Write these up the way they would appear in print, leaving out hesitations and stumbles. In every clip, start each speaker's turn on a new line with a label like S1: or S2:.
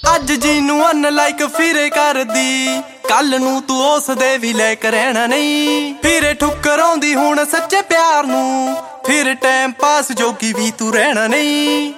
S1: ਅੱਜ ਜੀ ਨੂੰ ਅਨਲਾਈਕ ਫਿਰੇ ਕਰਦੀ, ਕੱਲ ਨੂੰ ਤੂੰ ਉਸ ਦੇ ਵੀ ਲੈ ਕੇ ਰਹਿਣਾ ਨਹੀਂ। ਫਿਰੇ ਠੁੱਕਰ ਆਉਂਦੀ ਹੁਣ ਸੱਚੇ ਪਿਆਰ ਨੂੰ, ਫਿਰ ਟਾਈਮ ਪਾਸ ਜੋਗੀ ਵੀ ਤੂੰ ਰਹਿਣਾ ਨਹੀਂ।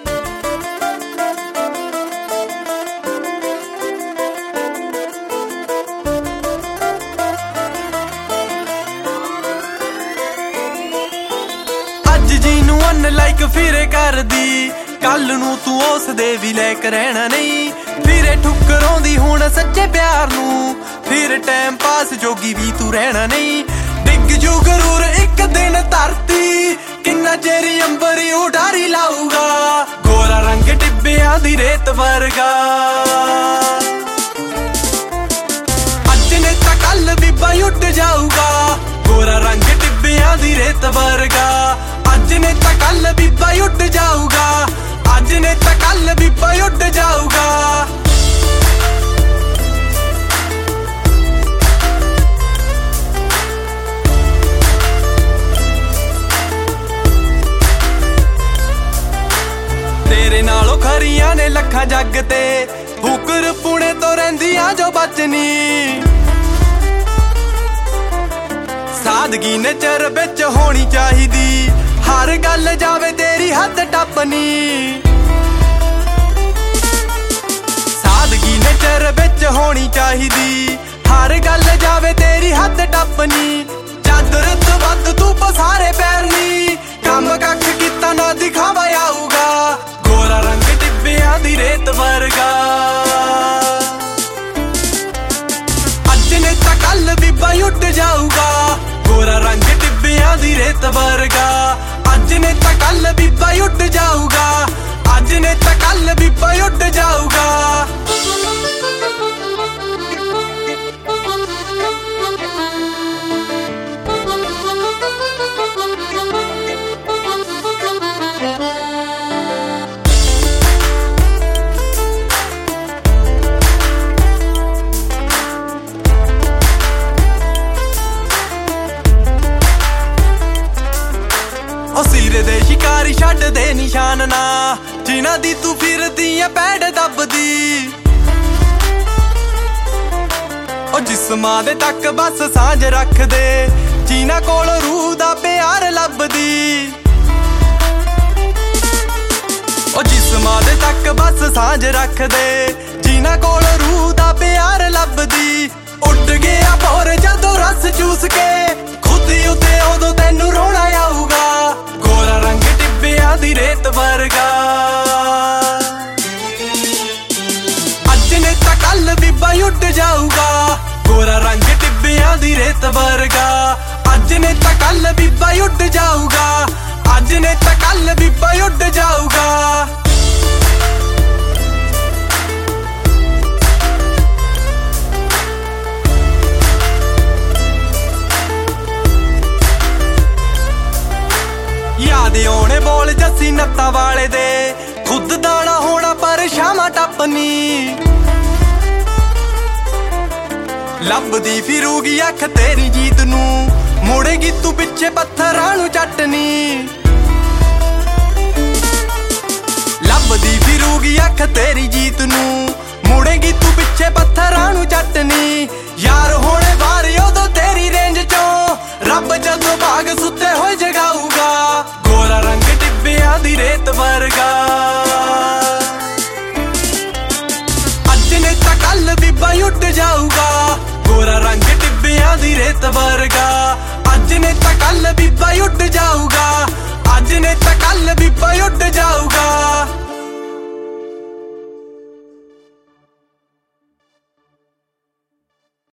S1: ਅੱਜ ਜੀ ਨੂੰ ਅਨਲਾਈਕ ਫਿਰੇ ਕਰਦੀ, ਕੱਲ ਨੂੰ ਤੂੰ ਉਸ ਦੇ ਵੀ ਲੈ ਕੇ ਰਹਿਣਾ ਨਹੀਂ। ਫਿਰੇ ਠੁੱਕਰ ਆਉਂਦੀ ਹੁਣ ਸੱਚੇ ਪਿਆਰ ਨੂੰ, ਫਿਰ ਟਾਈਮ ਪਾਸ ਜੋਗੀ ਵੀ ਤੂੰ ਰਹਿਣਾ ਨਹੀਂ। ਡਿੱਗ ਜੂ ਜ਼ਰੂਰ ਇੱਕ ਦਿਨ ਧਰਤੀ, ਕਿੰਨਾ ਚਿਰ ਅੰਬਰੀ ਉਡਾਰੀ ਲਾਊਗਾ, ਗੋਰਾ ਰੰਗ ਟਿੱਬਿਆਂ ਦੀ ਰੇਤ ਵਰਗਾ। ਅੱਜ ਨੇ ਤਾਂ ਕੱਲ ਵੀ ਬਾਈ ਉੱਡ ਜਾਊਗਾ, ਗੋਰਾ ਰੰਗ ਟਿੱਬਿਆਂ ਦੀ ਰੇਤ ਵਰਗਾ। ਅੱਜ ਨੇ ਤਾਂ ਕੱਲ ਵੀ ਬਾਈ ਉੱਡ ਜਾਊਗਾ, ਅੱਜ ਨੇ ਤਾਂ ਕੱਲ ਵੀ ਬਾਈ ਉੱਡ ਜਾਊਗਾ। ਤੇਰੇ ਨਾਲੋਂ ਖਰੀਆਂ ਨੇ ਲੱਖਾਂ ਜੱਗ ਤੇ, ਫੁਕਰ ਪੁਣੇ ਤੋਂ ਰਹਿੰਦੀਆਂ ਜੋ ਬਚਨੀ। ਸਾਦਗੀ ਨਜ਼ਰ ਵਿੱਚ ਹੋਣੀ ਚਾਹੀਦੀ, ਹਰ ਗੱਲ ਜਾਵੇ ਤੇਰੀ ਹੱਦ ਟੱਪਨੀ। ਸਾਦਗੀ ਨਜ਼ਰ ਵਿੱਚ ਹੋਣੀ ਚਾਹੀਦੀ, ਹਰ ਗੱਲ ਜਾਵੇ ਤੇਰੀ ਹੱਦ ਟੱਪਨੀ। ਚਾਦਰ ਤੋਂ ਵੱਧ ਤੂੰ ਪਸਾਰੇ ਪੈਰ ਨੀ, ਕੰਮ ਕੱਖ ਕੀਤਾ ਨਾ ਦਿਖਾਵਾ ਆਊਗਾ, ਗੋਰਾ ਰੰਗ ਟਿੱਬਿਆਂ ਦੀ ਰੇਤ ਵਰਗਾ। ਅੱਜ ਨੇ ਤਾਂ ਕੱਲ ਵੀ ਬਾਈ ਉੱਡ ਜਾਊਗਾ, ਗੋਰਾ ਰੰਗ ਟਿੱਬਿਆਂ ਦੀ ਰੇਤ ਵਰਗਾ। ਅੱਜ ਨੇ ਤਾਂ ਕੱਲ ਵੀ ਬਾਈ ਉੱਡ ਜਾਊਗਾ, ਅੱਜ ਨੇ ਤਾਂ ਕੱਲ ਵੀ ਬਾਈ ਉੱਡ ਜਾਊਗਾ। ਉਹ ਸਿਰੇ ਦੇ ਸ਼ਿਕਾਰੀ ਛੱਡ ਦੇ ਨਿਸ਼ਾਨ ਨਾ, ਜਿਨ੍ਹਾਂ ਦੀ ਤੂੰ ਫਿਰਦੀ ਐ ਪੈੜ ਦੱਬਦੀ। ਉਹ ਜਿਸਮਾਂ ਦੇ ਤੱਕ ਬਸ ਸਾਂਝ ਰੱਖਦੇ, ਜਿਨ੍ਹਾਂ ਕੋਲ ਰੂਹ ਦਾ ਪਿਆਰ ਲੱਭਦੀ। ਉਹ ਜਿਸਮਾਂ ਦੇ ਤੱਕ ਬਸ ਸਾਂਝ ਰੱਖਦੇ, ਜਿਨ੍ਹਾਂ ਕੋਲ ਰੂਹ ਦਾ ਪਿਆਰ ਲੱਭਦੀ। ਉੱਡ ਗਿਆ ਭੌਰ ਜਦੋਂ ਰਸ ਚੂਸ ਕੇ, ਖੁਦ ਉੱਤੇ ਉਦੋਂ ਤੈਨੂੰ ਰੋਣਾ ਆਊਗਾ, ਗੋਰਾ ਰੰਗ ਟਿੱਬਿਆਂ ਦੀ ਰੇਤ ਵਰਗਾ। ਅੱਜ ਨੇ ਤਾਂ ਕੱਲ ਵੀ ਬਾਈ ਉੱਡ ਜਾਊਗਾ, ਗੋਰਾ ਰੰਗ ਟਿੱਬਿਆਂ ਦੀ ਰੇਤ ਵਰਗਾ। ਅੱਜ ਨੇ ਤਾਂ ਕੱਲ ਵੀ ਬਾਈ ਉੱਡ ਜਾਊਗਾ, ਅੱਜ ਨੇ ਤਾਂ ਕੱਲ ਵੀ ਬਾਈ ਉੱਡ ਜਾਊਗਾ। ਯਾਦ ਆਉਣੇ ਬੋਲ ਜੱਸੀ ਨੱਤਾਂ ਵਾਲੇ ਦੇ, ਖੁਦ ਦਾਣਾ ਹੋਣਾ ਪਰ ਸ਼ਾਮਾਂ ਟੱਪਨੀ। ਲੱਭਦੀ ਫਿਰੂਗੀ ਅੱਖ ਤੇਰੀ ਜੀਤ ਨੂੰ, ਮੁੜੇਗੀ ਤੂੰ ਪਿੱਛੇ ਪੱਥਰਾਂ ਨੂੰ ਚੱਟਣੀ। ਲੱਭਦੀ ਫਿਰੂਗੀ ਅੱਖ ਤੇਰੀ ਜੀਤ ਨੂੰ, ਮੁੜੇਗੀ ਤੂੰ ਪਿੱਛੇ ਪੱਥਰਾਂ ਨੂੰ ਚੱਟਣੀ। ਯਾਰ ਹੋਣੇ ਬਾਹਰ ਉਦੋਂ ਤੇਰੀ ਰੇਂਜ ਚੋਂ, ਰੱਬ ਜਦੋਂ ਭਾਗ ਸੁੱਤੇ ਹੋਏ ਜਗਾਊਗਾ, ਗੋਰਾ ਰੰਗ ਟਿੱਬਿਆਂ ਦੀ ਰੇਤ ਵਰਗਾ। ਅੱਜ ਨੇ ਤਾਂ ਕੱਲ ਵੀ ਬਾਈ ਉੱਡ ਜਾਊਗਾ, ਗੋਰਾ ਰੰਗ ਟਿੱਬਿਆਂ ਦੀ ਰੇਤ ਵਰਗਾ। ਅੱਜ ਨੇ ਤਾਂ ਕੱਲ ਵੀ ਬਾਈ ਉੱਡ ਜਾਊਗਾ, ਅੱਜ ਨੇ ਤਾਂ ਕੱਲ ਵੀ ਬਾਈ ਉੱਡ ਜਾਊਗਾ।